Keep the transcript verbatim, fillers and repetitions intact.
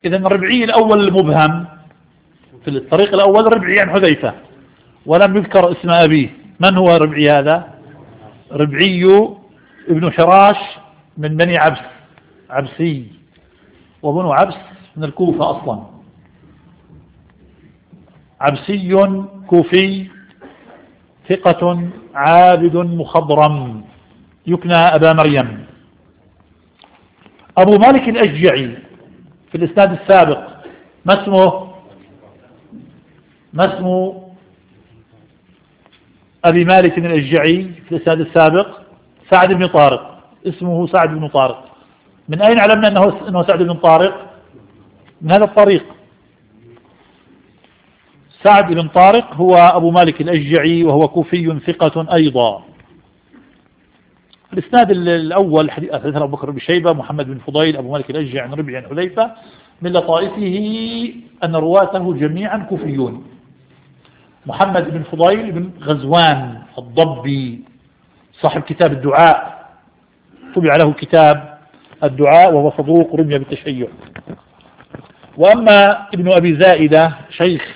إذا الربعي الأول المبهم في الطريق الأول ربعي عن حذيفة ولم يذكر اسم أبيه. من هو ربعي هذا؟ ربعي ابن حراش من بني عبس، عبسي، وبنو عبس من الكوفة أصلا، عبسي كوفي ثقة عابد مخضرم يكنى أبا مريم. أبو مالك الأشجعي في الإسناد السابق ما اسمه؟ ما اسم أبي مالك الأشجعي في الإسناد السابق؟ سعد بن طارق، اسمه سعد بن طارق. من أين علمنا أنه, أنه سعد بن طارق؟ من هذا الطريق. سعد بن طارق هو أبو مالك الأشجعي وهو كوفي ثقة أيضا. الإسناد الأول حديث أبو بكر بن شيبة محمد بن فضيل أبو مالك الأشجعي عن ربيع عن حذيفة. من لطائفه أن رواته جميعا كوفيون. محمد بن فضيل بن غزوان الضبي صاحب كتاب الدعاء، طبع له كتاب الدعاء وهو صدوق رمي بالتشيع. وأما ابن أبي زائدة شيخ